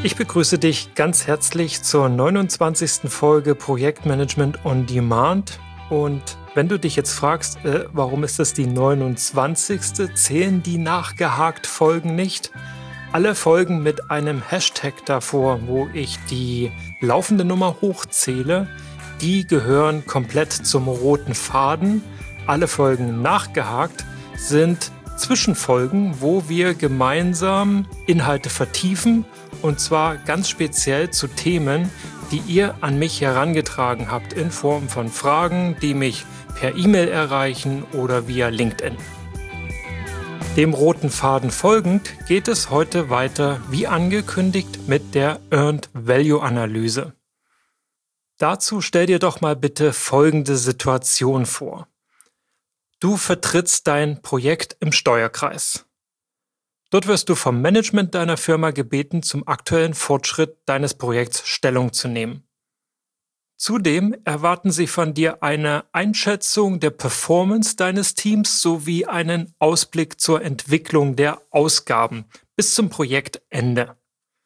Ich begrüße dich ganz herzlich zur 29. Folge Projektmanagement on Demand. Und wenn du dich jetzt fragst, warum ist das die 29., zählen die nachgehakt Folgen nicht? Alle Folgen mit einem Hashtag davor, wo ich die laufende Nummer hochzähle, die gehören komplett zum roten Faden. Alle Folgen nachgehakt sind Zwischenfolgen, wo wir gemeinsam Inhalte vertiefen, und zwar ganz speziell zu Themen, die ihr an mich herangetragen habt in Form von Fragen, die mich per E-Mail erreichen oder via LinkedIn. Dem roten Faden folgend geht es heute weiter, wie angekündigt, mit der Earned Value Analyse. Dazu stell dir doch mal bitte folgende Situation vor. Du vertrittst dein Projekt im Steuerkreis. Dort wirst du vom Management deiner Firma gebeten, zum aktuellen Fortschritt deines Projekts Stellung zu nehmen. Zudem erwarten sie von dir eine Einschätzung der Performance deines Teams sowie einen Ausblick zur Entwicklung der Ausgaben bis zum Projektende.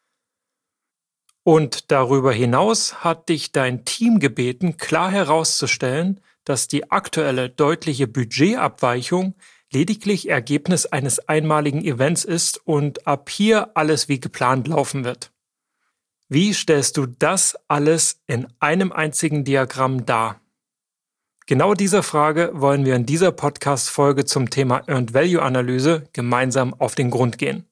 Und darüber hinaus hat dich dein Team gebeten, klar herauszustellen, dass die aktuelle deutliche Budgetabweichung lediglich Ergebnis eines einmaligen Events ist und ab hier alles wie geplant laufen wird. Wie stellst du das alles in einem einzigen Diagramm dar? Genau dieser Frage wollen wir in dieser Podcast-Folge zum Thema Earned Value Analyse gemeinsam auf den Grund gehen.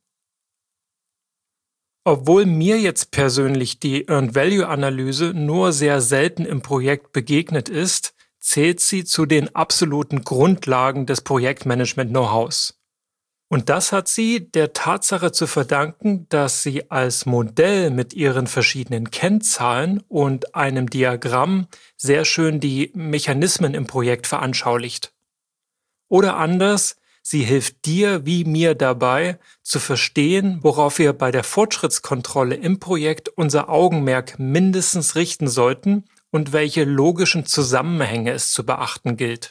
Obwohl mir jetzt persönlich die Earned Value Analyse nur sehr selten im Projekt begegnet ist, zählt sie zu den absoluten Grundlagen des Projektmanagement-Know-hows. Und das hat sie der Tatsache zu verdanken, dass sie als Modell mit ihren verschiedenen Kennzahlen und einem Diagramm sehr schön die Mechanismen im Projekt veranschaulicht. Oder anders, sie hilft dir wie mir dabei, zu verstehen, worauf wir bei der Fortschrittskontrolle im Projekt unser Augenmerk mindestens richten sollten und welche logischen Zusammenhänge es zu beachten gilt.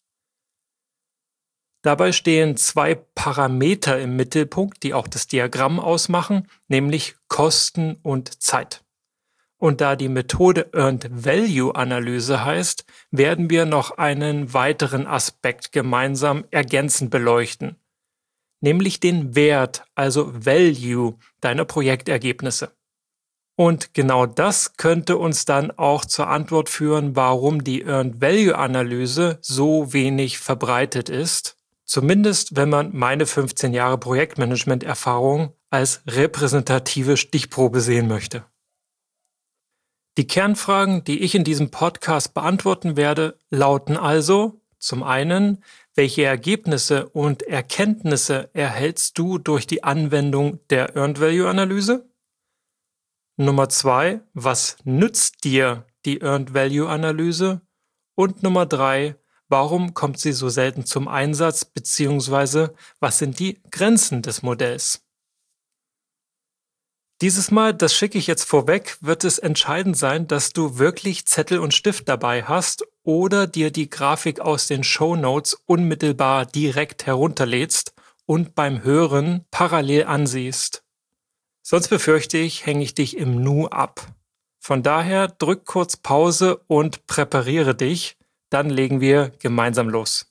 Dabei stehen zwei Parameter im Mittelpunkt, die auch das Diagramm ausmachen, nämlich Kosten und Zeit. Und da die Methode Earned Value Analyse heißt, werden wir noch einen weiteren Aspekt gemeinsam ergänzend beleuchten, nämlich den Wert, also Value deiner Projektergebnisse. Und genau das könnte uns dann auch zur Antwort führen, warum die Earned Value Analyse so wenig verbreitet ist. Zumindest wenn man meine 15 Jahre Projektmanagement-Erfahrung als repräsentative Stichprobe sehen möchte. Die Kernfragen, die ich in diesem Podcast beantworten werde, lauten also: Zum einen, welche Ergebnisse und Erkenntnisse erhältst du durch die Anwendung der Earned Value Analyse? Nummer 2, was nützt dir die Earned Value Analyse? Und Nummer 3, warum kommt sie so selten zum Einsatz, beziehungsweise was sind die Grenzen des Modells? Dieses Mal, das schicke ich jetzt vorweg, wird es entscheidend sein, dass du wirklich Zettel und Stift dabei hast oder dir die Grafik aus den Shownotes unmittelbar direkt herunterlädst und beim Hören parallel ansiehst. Sonst befürchte ich, hänge ich dich im Nu ab. Von daher drück kurz Pause und präpariere dich, dann legen wir gemeinsam los.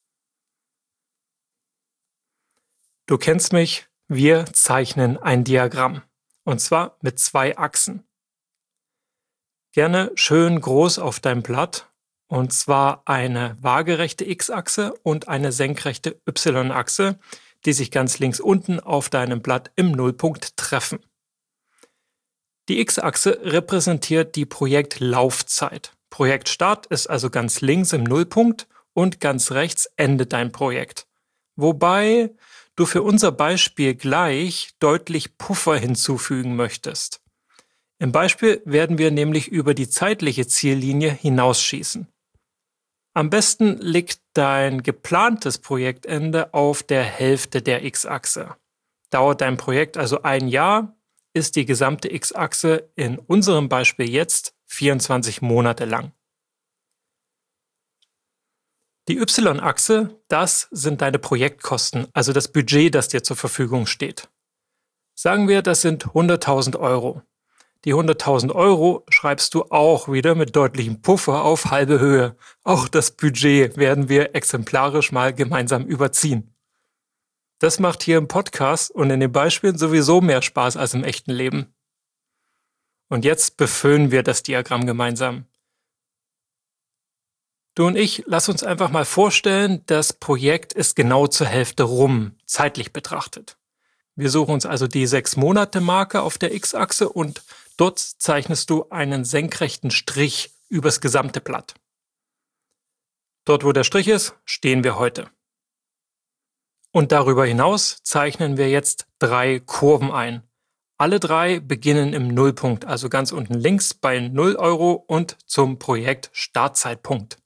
Du kennst mich, wir zeichnen ein Diagramm, und zwar mit 2 Achsen. Gerne schön groß auf deinem Blatt, und zwar eine waagerechte X-Achse und eine senkrechte Y-Achse, die sich ganz links unten auf deinem Blatt im Nullpunkt treffen. Die X-Achse repräsentiert die Projektlaufzeit. Projektstart ist also ganz links im Nullpunkt und ganz rechts endet dein Projekt. Wobei du für unser Beispiel gleich deutlich Puffer hinzufügen möchtest. Im Beispiel werden wir nämlich über die zeitliche Ziellinie hinausschießen. Am besten liegt dein geplantes Projektende auf der Hälfte der X-Achse. Dauert dein Projekt also 1 Jahr, ist die gesamte X-Achse in unserem Beispiel jetzt 24 Monate lang. Die Y-Achse, das sind deine Projektkosten, also das Budget, das dir zur Verfügung steht. Sagen wir, das sind 100.000 Euro. Die 100.000 Euro schreibst du auch wieder mit deutlichem Puffer auf halbe Höhe. Auch das Budget werden wir exemplarisch mal gemeinsam überziehen. Das macht hier im Podcast und in den Beispielen sowieso mehr Spaß als im echten Leben. Und jetzt befüllen wir das Diagramm gemeinsam. Du und ich, lass uns einfach mal vorstellen, das Projekt ist genau zur Hälfte rum, zeitlich betrachtet. Wir suchen uns also die 6-Monate-Marke auf der X-Achse und dort zeichnest du einen senkrechten Strich übers gesamte Blatt. Dort, wo der Strich ist, stehen wir heute. Und darüber hinaus zeichnen wir jetzt 3 Kurven ein. Alle 3 beginnen im Nullpunkt, also ganz unten links bei 0 Euro und zum Projekt Startzeitpunkt.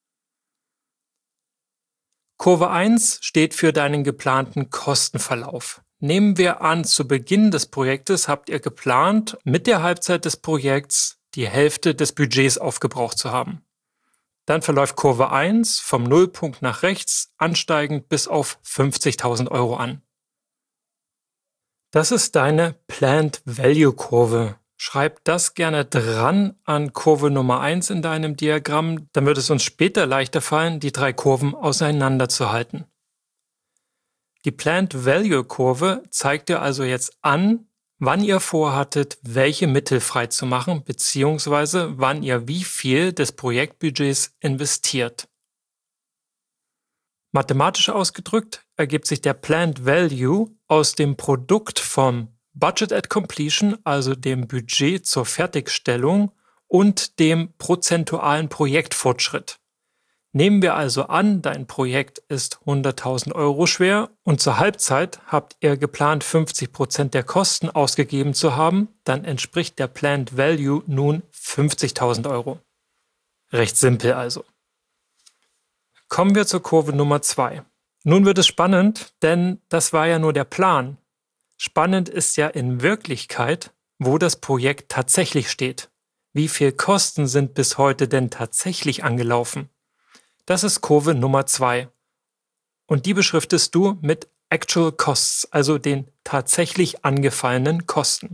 Kurve 1 steht für deinen geplanten Kostenverlauf. Nehmen wir an, zu Beginn des Projektes habt ihr geplant, mit der Halbzeit des Projekts die Hälfte des Budgets aufgebraucht zu haben. Dann verläuft Kurve 1 vom Nullpunkt nach rechts ansteigend bis auf 50.000 Euro an. Das ist deine Planned Value Kurve. Schreib das gerne dran an Kurve Nummer 1 in deinem Diagramm, dann wird es uns später leichter fallen, die 3 Kurven auseinanderzuhalten. Die Planned Value Kurve zeigt dir also jetzt an, wann ihr vorhattet, welche Mittel freizumachen, beziehungsweise wann ihr wie viel des Projektbudgets investiert. Mathematisch ausgedrückt ergibt sich der Planned Value aus dem Produkt vom Budget at Completion, also dem Budget zur Fertigstellung, und dem prozentualen Projektfortschritt. Nehmen wir also an, dein Projekt ist 100.000 Euro schwer und zur Halbzeit habt ihr geplant 50% der Kosten ausgegeben zu haben, dann entspricht der Planned Value nun 50.000 Euro. Recht simpel also. Kommen wir zur Kurve Nummer 2. Nun wird es spannend, denn das war ja nur der Plan. Spannend ist ja in Wirklichkeit, wo das Projekt tatsächlich steht. Wie viel Kosten sind bis heute denn tatsächlich angelaufen? Das ist Kurve Nummer 2. Und die beschriftest du mit Actual Costs, also den tatsächlich angefallenen Kosten.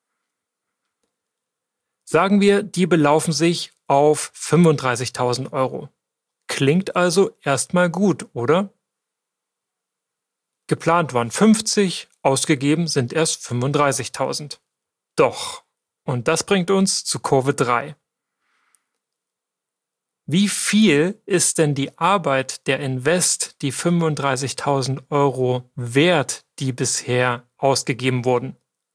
Sagen wir, die belaufen sich auf 35.000 Euro. Klingt also erstmal gut, oder? Geplant waren 50, ausgegeben sind erst 35.000. Doch, und das bringt uns zu Kurve 3. Wie viel ist denn die Arbeit, der Invest, die 35.000 Euro wert, die bisher ausgegeben wurden?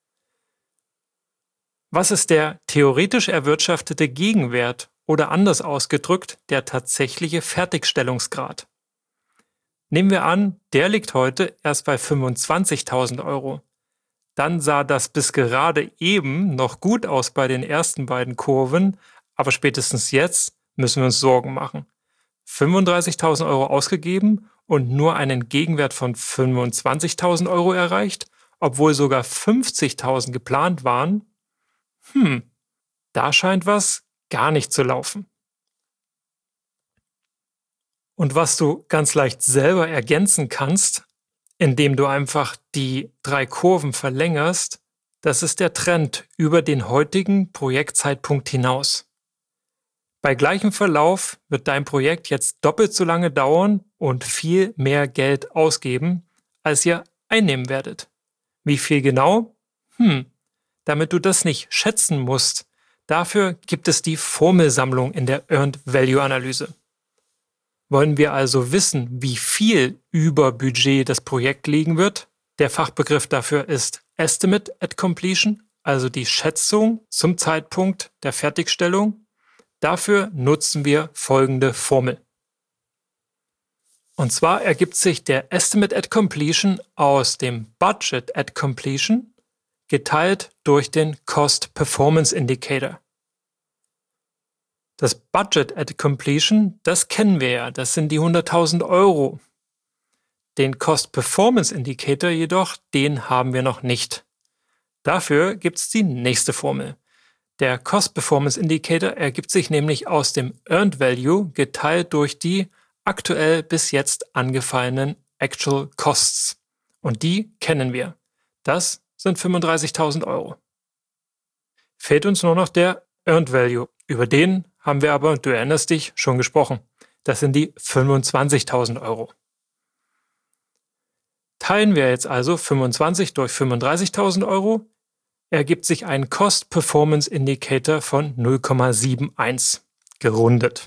Was ist der theoretisch erwirtschaftete Gegenwert oder anders ausgedrückt der tatsächliche Fertigstellungsgrad? Nehmen wir an, der liegt heute erst bei 25.000 Euro. Dann sah das bis gerade eben noch gut aus bei den ersten beiden Kurven, aber spätestens jetzt müssen wir uns Sorgen machen. 35.000 Euro ausgegeben und nur einen Gegenwert von 25.000 Euro erreicht, obwohl sogar 50.000 geplant waren? Da scheint was gar nicht zu laufen. Und was du ganz leicht selber ergänzen kannst, indem du einfach die 3 Kurven verlängerst, das ist der Trend über den heutigen Projektzeitpunkt hinaus. Bei gleichem Verlauf wird dein Projekt jetzt doppelt so lange dauern und viel mehr Geld ausgeben, als ihr einnehmen werdet. Wie viel genau? Damit du das nicht schätzen musst, dafür gibt es die Formelsammlung in der Earned Value Analyse. Wollen wir also wissen, wie viel über Budget das Projekt liegen wird? Der Fachbegriff dafür ist Estimate at Completion, also die Schätzung zum Zeitpunkt der Fertigstellung. Dafür nutzen wir folgende Formel. Und zwar ergibt sich der Estimate at Completion aus dem Budget at Completion geteilt durch den Cost Performance Indicator. Das Budget at Completion, das kennen wir ja, das sind die 100.000 Euro. Den Cost Performance Indicator jedoch, den haben wir noch nicht. Dafür gibt es die nächste Formel. Der Cost Performance Indicator ergibt sich nämlich aus dem Earned Value geteilt durch die aktuell bis jetzt angefallenen Actual Costs. Und die kennen wir. Das sind 35.000 Euro. Fehlt uns nur noch der Earned Value. Über den haben wir aber, du erinnerst dich, schon gesprochen. Das sind die 25.000 Euro. Teilen wir jetzt also 25 durch 35.000 Euro, ergibt sich ein Cost Performance Indicator von 0,71, gerundet.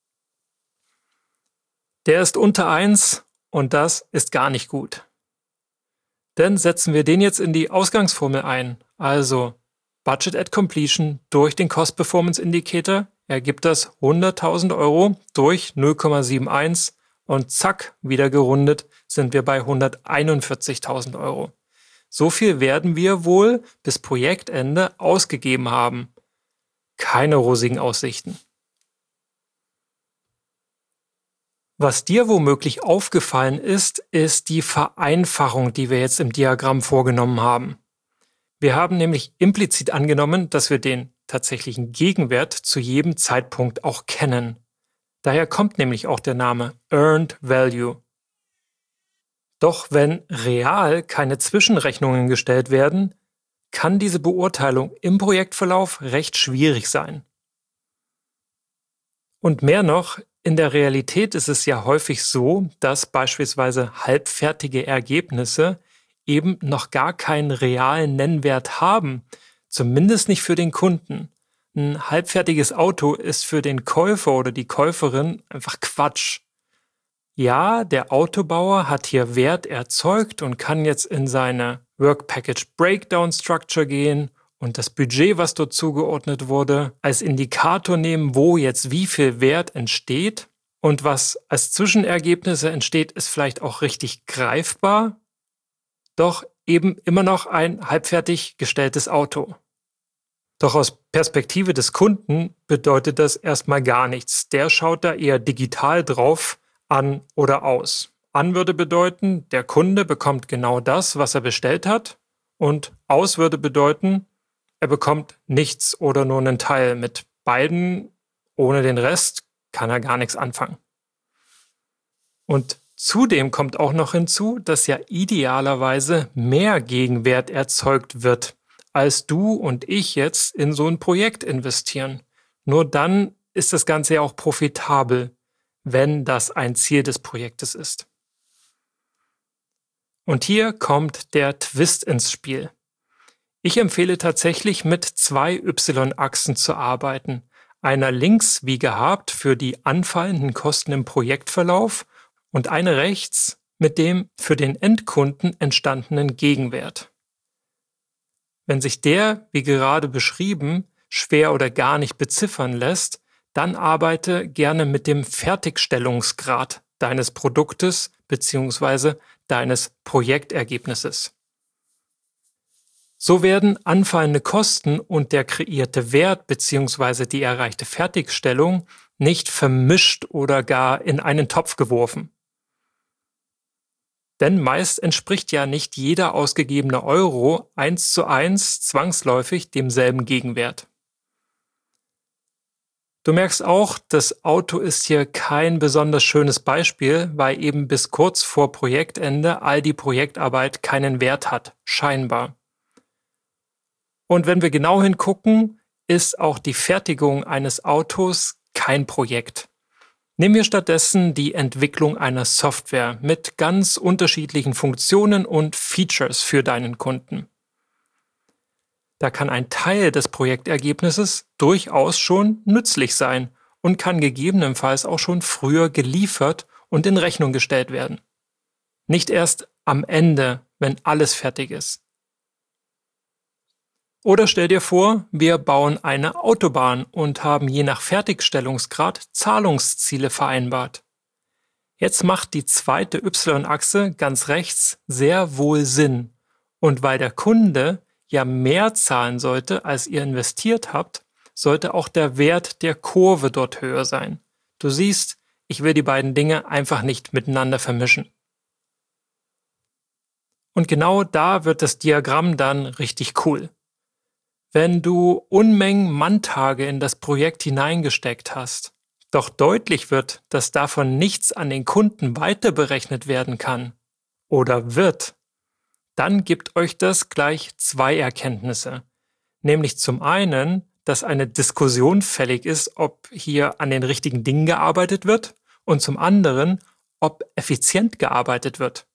Der ist unter 1 und das ist gar nicht gut. Denn setzen wir den jetzt in die Ausgangsformel ein, also Budget at Completion durch den Cost Performance Indicator, ergibt das 100.000 Euro durch 0,71 und zack, wieder gerundet, sind wir bei 141.000 Euro. So viel werden wir wohl bis Projektende ausgegeben haben. Keine rosigen Aussichten. Was dir womöglich aufgefallen ist, ist die Vereinfachung, die wir jetzt im Diagramm vorgenommen haben. Wir haben nämlich implizit angenommen, dass wir den tatsächlichen Gegenwert zu jedem Zeitpunkt auch kennen. Daher kommt nämlich auch der Name Earned Value. Doch wenn real keine Zwischenrechnungen gestellt werden, kann diese Beurteilung im Projektverlauf recht schwierig sein. Und mehr noch, in der Realität ist es ja häufig so, dass beispielsweise halbfertige Ergebnisse eben noch gar keinen realen Nennwert haben, zumindest nicht für den Kunden. Ein halbfertiges Auto ist für den Käufer oder die Käuferin einfach Quatsch. Ja, der Autobauer hat hier Wert erzeugt und kann jetzt in seine Work Package Breakdown Structure gehen und das Budget, was dort zugeordnet wurde, als Indikator nehmen, wo jetzt wie viel Wert entsteht. Und was als Zwischenergebnisse entsteht, ist vielleicht auch richtig greifbar, doch eben immer noch ein halbfertig gestelltes Auto. Doch aus Perspektive des Kunden bedeutet das erstmal gar nichts. Der schaut da eher digital drauf, an oder aus. An würde bedeuten, der Kunde bekommt genau das, was er bestellt hat, und aus würde bedeuten, er bekommt nichts oder nur einen Teil. Mit beiden, ohne den Rest, kann er gar nichts anfangen. Und zudem kommt auch noch hinzu, dass ja idealerweise mehr Gegenwert erzeugt wird, als du und ich jetzt in so ein Projekt investieren. Nur dann ist das Ganze ja auch profitabel, wenn das ein Ziel des Projektes ist. Und hier kommt der Twist ins Spiel. Ich empfehle tatsächlich mit 2 Y-Achsen zu arbeiten. Einer links wie gehabt für die anfallenden Kosten im Projektverlauf und eine rechts mit dem für den Endkunden entstandenen Gegenwert. Wenn sich der, wie gerade beschrieben, schwer oder gar nicht beziffern lässt, dann arbeite gerne mit dem Fertigstellungsgrad deines Produktes bzw. deines Projektergebnisses. So werden anfallende Kosten und der kreierte Wert bzw. die erreichte Fertigstellung nicht vermischt oder gar in einen Topf geworfen. Denn meist entspricht ja nicht jeder ausgegebene Euro 1:1 zwangsläufig demselben Gegenwert. Du merkst auch, das Auto ist hier kein besonders schönes Beispiel, weil eben bis kurz vor Projektende all die Projektarbeit keinen Wert hat, scheinbar. Und wenn wir genau hingucken, ist auch die Fertigung eines Autos kein Projekt. Nehmen wir stattdessen die Entwicklung einer Software mit ganz unterschiedlichen Funktionen und Features für deinen Kunden. Da kann ein Teil des Projektergebnisses durchaus schon nützlich sein und kann gegebenenfalls auch schon früher geliefert und in Rechnung gestellt werden. Nicht erst am Ende, wenn alles fertig ist. Oder stell dir vor, wir bauen eine Autobahn und haben je nach Fertigstellungsgrad Zahlungsziele vereinbart. Jetzt macht die zweite Y-Achse ganz rechts sehr wohl Sinn. Und weil der Kunde ja mehr zahlen sollte, als ihr investiert habt, sollte auch der Wert der Kurve dort höher sein. Du siehst, ich will die beiden Dinge einfach nicht miteinander vermischen. Und genau da wird das Diagramm dann richtig cool. Wenn du Unmengen Manntage in das Projekt hineingesteckt hast, doch deutlich wird, dass davon nichts an den Kunden weiter berechnet werden kann oder wird, dann gibt euch das gleich zwei Erkenntnisse. Nämlich zum einen, dass eine Diskussion fällig ist, ob hier an den richtigen Dingen gearbeitet wird, und zum anderen, ob effizient gearbeitet wird.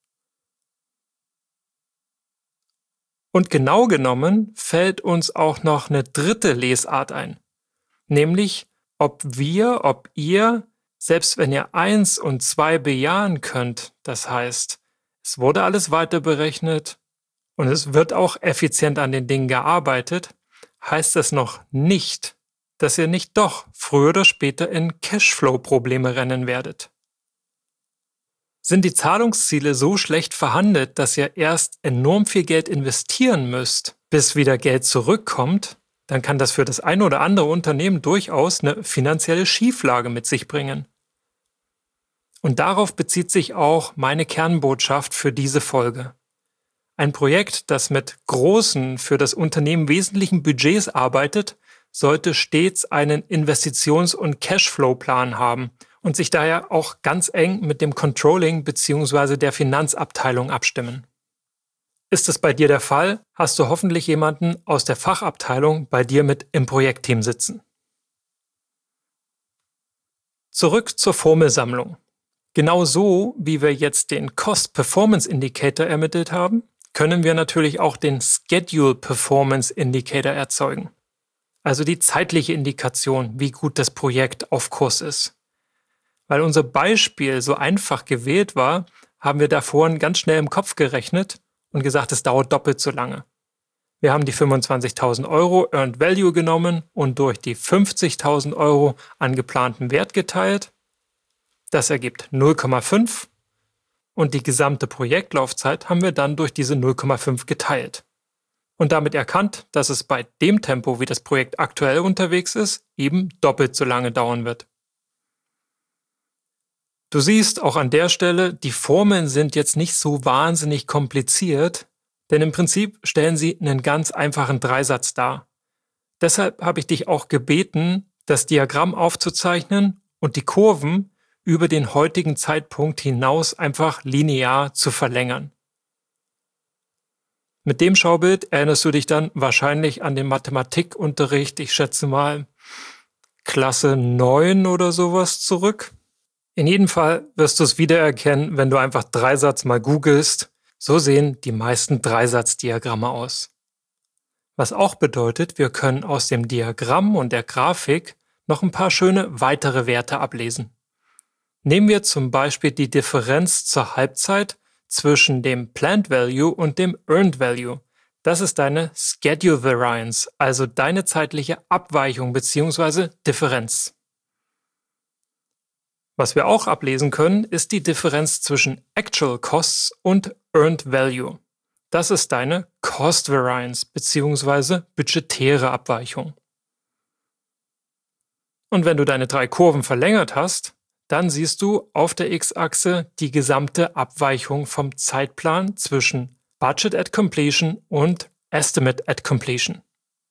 Und genau genommen fällt uns auch noch eine dritte Lesart ein, nämlich ob ihr, selbst wenn ihr 1 und 2 bejahen könnt, das heißt, es wurde alles weiter berechnet und es wird auch effizient an den Dingen gearbeitet, heißt das noch nicht, dass ihr nicht doch früher oder später in Cashflow-Probleme rennen werdet. Sind die Zahlungsziele so schlecht verhandelt, dass ihr erst enorm viel Geld investieren müsst, bis wieder Geld zurückkommt, dann kann das für das ein oder andere Unternehmen durchaus eine finanzielle Schieflage mit sich bringen. Und darauf bezieht sich auch meine Kernbotschaft für diese Folge. Ein Projekt, das mit großen, für das Unternehmen wesentlichen Budgets arbeitet, sollte stets einen Investitions- und Cashflow-Plan haben und sich daher auch ganz eng mit dem Controlling bzw. der Finanzabteilung abstimmen. Ist es bei dir der Fall, hast du hoffentlich jemanden aus der Fachabteilung bei dir mit im Projektteam sitzen. Zurück zur Formelsammlung. Genau so, wie wir jetzt den Cost Performance Indicator ermittelt haben, können wir natürlich auch den Schedule Performance Indicator erzeugen. Also die zeitliche Indikation, wie gut das Projekt auf Kurs ist. Weil unser Beispiel so einfach gewählt war, haben wir da vorhin ganz schnell im Kopf gerechnet und gesagt, es dauert doppelt so lange. Wir haben die 25.000 Euro Earned Value genommen und durch die 50.000 Euro an geplanten Wert geteilt. Das ergibt 0,5 und die gesamte Projektlaufzeit haben wir dann durch diese 0,5 geteilt. Und damit erkannt, dass es bei dem Tempo, wie das Projekt aktuell unterwegs ist, eben doppelt so lange dauern wird. Du siehst auch an der Stelle, die Formeln sind jetzt nicht so wahnsinnig kompliziert, denn im Prinzip stellen sie einen ganz einfachen Dreisatz dar. Deshalb habe ich dich auch gebeten, das Diagramm aufzuzeichnen und die Kurven über den heutigen Zeitpunkt hinaus einfach linear zu verlängern. Mit dem Schaubild erinnerst du dich dann wahrscheinlich an den Mathematikunterricht, ich schätze mal Klasse 9 oder sowas zurück. In jedem Fall wirst du es wiedererkennen, wenn du einfach Dreisatz mal googelst. So sehen die meisten Dreisatzdiagramme aus. Was auch bedeutet, wir können aus dem Diagramm und der Grafik noch ein paar schöne weitere Werte ablesen. Nehmen wir zum Beispiel die Differenz zur Halbzeit zwischen dem Planned Value und dem Earned Value. Das ist deine Schedule Variance, also deine zeitliche Abweichung bzw. Differenz. Was wir auch ablesen können, ist die Differenz zwischen Actual Costs und Earned Value. Das ist deine Cost Variance bzw. budgetäre Abweichung. Und wenn du deine 3 Kurven verlängert hast, dann siehst du auf der X-Achse die gesamte Abweichung vom Zeitplan zwischen Budget at Completion und Estimate at Completion.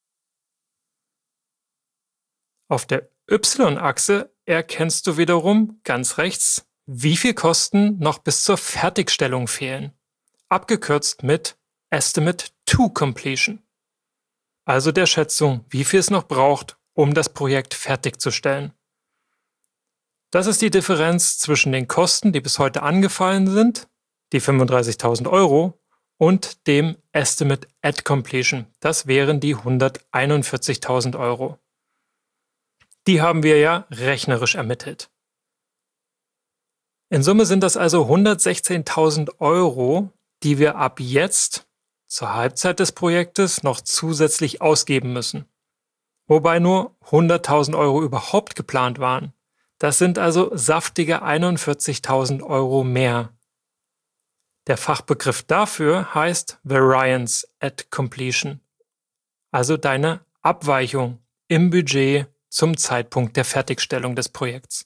Auf der Y-Achse erkennst du wiederum ganz rechts, wie viel Kosten noch bis zur Fertigstellung fehlen, abgekürzt mit Estimate to Completion, also der Schätzung, wie viel es noch braucht, um das Projekt fertigzustellen. Das ist die Differenz zwischen den Kosten, die bis heute angefallen sind, die 35.000 Euro, und dem Estimate at Completion, das wären die 141.000 Euro. Die haben wir ja rechnerisch ermittelt. In Summe sind das also 116.000 Euro, die wir ab jetzt zur Halbzeit des Projektes noch zusätzlich ausgeben müssen. Wobei nur 100.000 Euro überhaupt geplant waren. Das sind also saftige 41.000 Euro mehr. Der Fachbegriff dafür heißt Variance at Completion, also deine Abweichung im Budget zum Zeitpunkt der Fertigstellung des Projekts.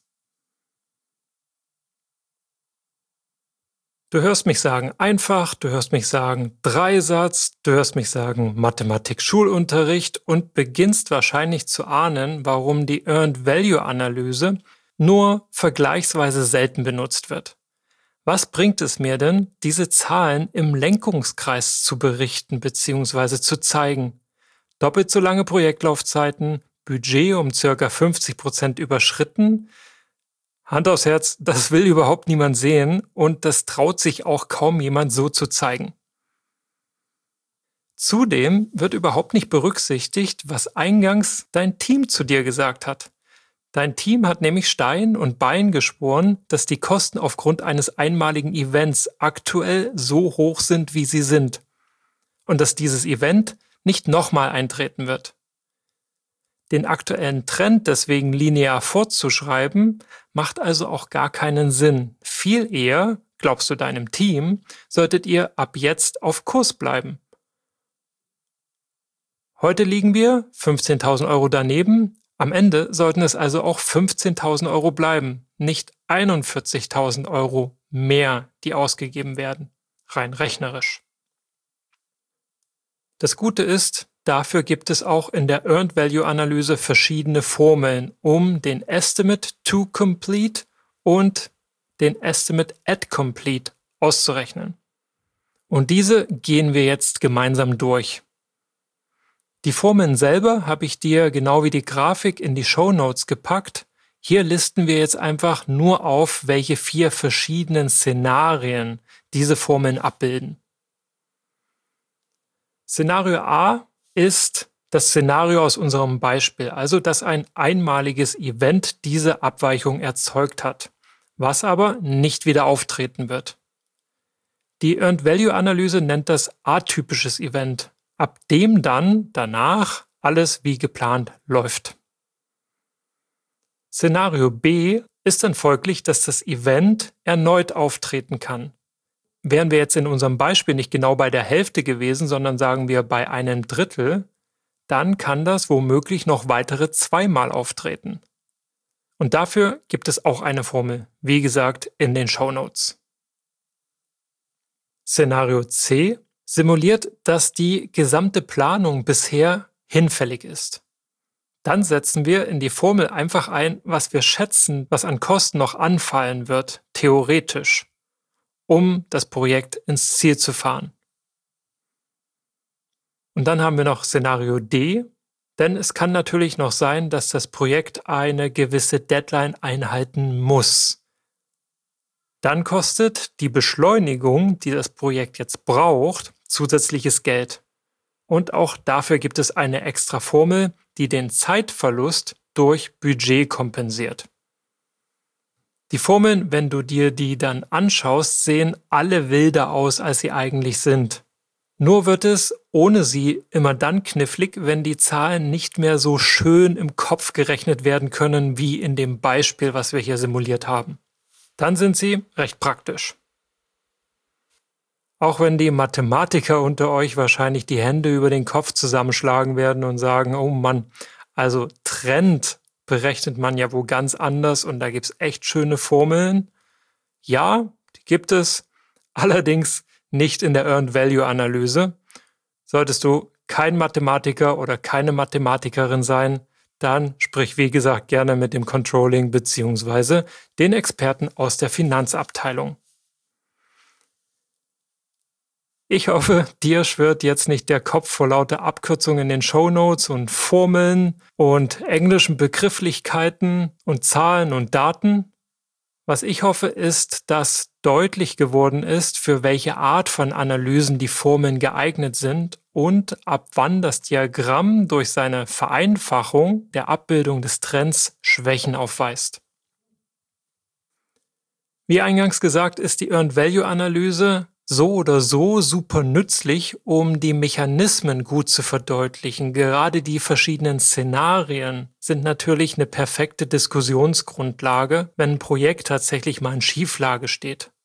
Du hörst mich sagen einfach, du hörst mich sagen Dreisatz, du hörst mich sagen Mathematik-Schulunterricht und beginnst wahrscheinlich zu ahnen, warum die Earned Value Analyse nur vergleichsweise selten benutzt wird. Was bringt es mir denn, diese Zahlen im Lenkungskreis zu berichten bzw. zu zeigen? Doppelt so lange Projektlaufzeiten, Budget um ca. 50% überschritten. Hand aufs Herz, das will überhaupt niemand sehen und das traut sich auch kaum jemand so zu zeigen. Zudem wird überhaupt nicht berücksichtigt, was eingangs dein Team zu dir gesagt hat. Dein Team hat nämlich Stein und Bein geschworen, dass die Kosten aufgrund eines einmaligen Events aktuell so hoch sind, wie sie sind. Und dass dieses Event nicht nochmal eintreten wird. Den aktuellen Trend deswegen linear fortzuschreiben, macht also auch gar keinen Sinn. Viel eher, glaubst du deinem Team, solltet ihr ab jetzt auf Kurs bleiben. Heute liegen wir 15.000 Euro daneben. Am Ende sollten es also auch 15.000 Euro bleiben, nicht 41.000 Euro mehr, die ausgegeben werden, rein rechnerisch. Das Gute ist, dafür gibt es auch in der Earned Value Analyse verschiedene Formeln, um den Estimate to Complete und den Estimate at Complete auszurechnen. Und diese gehen wir jetzt gemeinsam durch. Die Formeln selber habe ich dir genau wie die Grafik in die Shownotes gepackt. Hier listen wir jetzt einfach nur auf, welche 4 verschiedenen Szenarien diese Formeln abbilden. Szenario A ist das Szenario aus unserem Beispiel, also dass ein einmaliges Event diese Abweichung erzeugt hat, was aber nicht wieder auftreten wird. Die Earned Value Analyse nennt das atypisches Event, ab dem dann danach alles wie geplant läuft. Szenario B ist dann folglich, dass das Event erneut auftreten kann. Wären wir jetzt in unserem Beispiel nicht genau bei der Hälfte gewesen, sondern sagen wir bei einem Drittel, dann kann das womöglich noch weitere 2-mal auftreten. Und dafür gibt es auch eine Formel, wie gesagt, in den Shownotes. Szenario C simuliert, dass die gesamte Planung bisher hinfällig ist. Dann setzen wir in die Formel einfach ein, was wir schätzen, was an Kosten noch anfallen wird, theoretisch, um das Projekt ins Ziel zu fahren. Und dann haben wir noch Szenario D, denn es kann natürlich noch sein, dass das Projekt eine gewisse Deadline einhalten muss. Dann kostet die Beschleunigung, die das Projekt jetzt braucht, zusätzliches Geld. Und auch dafür gibt es eine extra Formel, die den Zeitverlust durch Budget kompensiert. Die Formeln, wenn du dir die dann anschaust, sehen alle wilder aus, als sie eigentlich sind. Nur wird es ohne sie immer dann knifflig, wenn die Zahlen nicht mehr so schön im Kopf gerechnet werden können, wie in dem Beispiel, was wir hier simuliert haben. Dann sind sie recht praktisch. Auch wenn die Mathematiker unter euch wahrscheinlich die Hände über den Kopf zusammenschlagen werden und sagen, oh Mann, also Trend berechnet man ja wo ganz anders und da gibt es echt schöne Formeln. Ja, die gibt es, allerdings nicht in der Earned Value Analyse. Solltest du kein Mathematiker oder keine Mathematikerin sein, dann sprich wie gesagt gerne mit dem Controlling bzw. den Experten aus der Finanzabteilung. Ich hoffe, dir schwirrt jetzt nicht der Kopf vor lauter Abkürzungen in den Shownotes und Formeln und englischen Begrifflichkeiten und Zahlen und Daten. Was ich hoffe, ist, dass deutlich geworden ist, für welche Art von Analysen die Formeln geeignet sind und ab wann das Diagramm durch seine Vereinfachung der Abbildung des Trends Schwächen aufweist. Wie eingangs gesagt, ist die Earned Value Analyse so oder so super nützlich, um die Mechanismen gut zu verdeutlichen. Gerade die verschiedenen Szenarien sind natürlich eine perfekte Diskussionsgrundlage, wenn ein Projekt tatsächlich mal in Schieflage steht.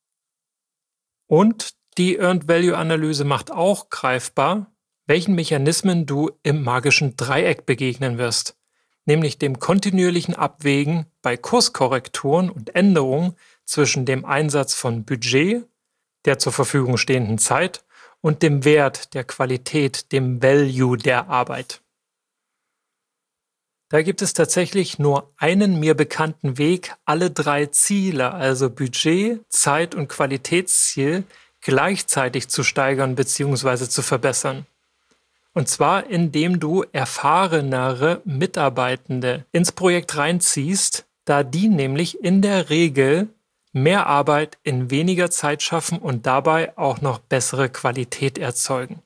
Und die Earned Value Analyse macht auch greifbar, welchen Mechanismen du im magischen Dreieck begegnen wirst, nämlich dem kontinuierlichen Abwägen bei Kurskorrekturen und Änderungen zwischen dem Einsatz von Budget, der zur Verfügung stehenden Zeit und dem Wert, der Qualität, dem Value der Arbeit. Da gibt es tatsächlich nur einen mir bekannten Weg, alle 3 Ziele, also Budget, Zeit und Qualitätsziel, gleichzeitig zu steigern bzw. zu verbessern. Und zwar, indem du erfahrenere Mitarbeitende ins Projekt reinziehst, da die nämlich in der Regel mehr Arbeit in weniger Zeit schaffen und dabei auch noch bessere Qualität erzeugen.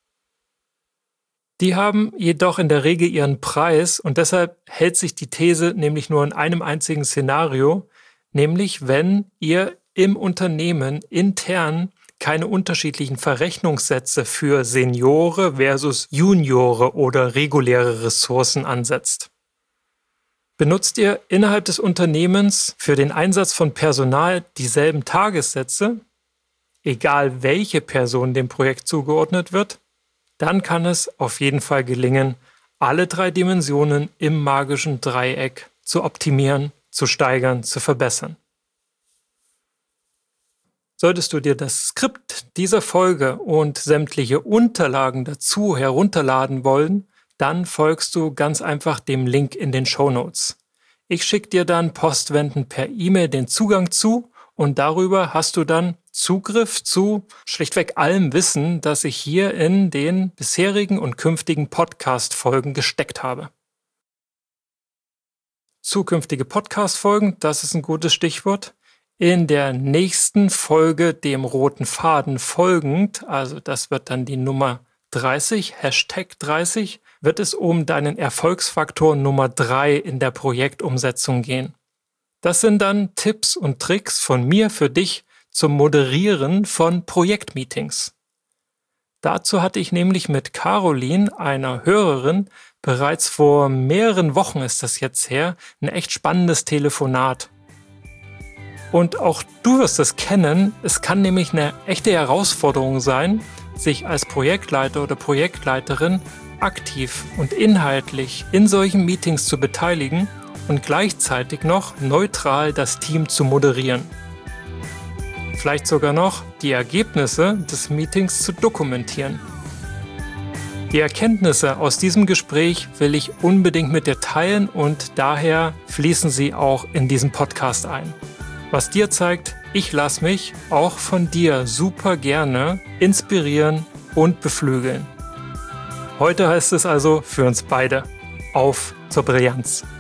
Die haben jedoch in der Regel ihren Preis und deshalb hält sich die These nämlich nur in einem einzigen Szenario, nämlich wenn ihr im Unternehmen intern keine unterschiedlichen Verrechnungssätze für Seniore versus Juniore oder reguläre Ressourcen ansetzt. Benutzt ihr innerhalb des Unternehmens für den Einsatz von Personal dieselben Tagessätze, egal welche Person dem Projekt zugeordnet wird, dann kann es auf jeden Fall gelingen, alle 3 Dimensionen im magischen Dreieck zu optimieren, zu steigern, zu verbessern. Solltest du dir das Skript dieser Folge und sämtliche Unterlagen dazu herunterladen wollen, dann folgst du ganz einfach dem Link in den Shownotes. Ich schicke dir dann postwendend per E-Mail den Zugang zu und darüber hast du dann Zugriff zu schlichtweg allem Wissen, das ich hier in den bisherigen und künftigen Podcast-Folgen gesteckt habe. Zukünftige Podcast-Folgen, das ist ein gutes Stichwort. In der nächsten Folge dem roten Faden folgend, also das wird dann die Nummer 30, Hashtag 30, wird es um deinen Erfolgsfaktor Nummer 3 in der Projektumsetzung gehen. Das sind dann Tipps und Tricks von mir für dich zum Moderieren von Projektmeetings. Dazu hatte ich nämlich mit Caroline, einer Hörerin, bereits vor mehreren Wochen ist das jetzt her, ein echt spannendes Telefonat. Und auch du wirst es kennen, es kann nämlich eine echte Herausforderung sein, sich als Projektleiter oder Projektleiterin aktiv und inhaltlich in solchen Meetings zu beteiligen und gleichzeitig noch neutral das Team zu moderieren. Vielleicht sogar noch die Ergebnisse des Meetings zu dokumentieren. Die Erkenntnisse aus diesem Gespräch will ich unbedingt mit dir teilen und daher fließen sie auch in diesen Podcast ein. Was dir zeigt, ich lasse mich auch von dir super gerne inspirieren und beflügeln. Heute heißt es also für uns beide: Auf zur Brillanz!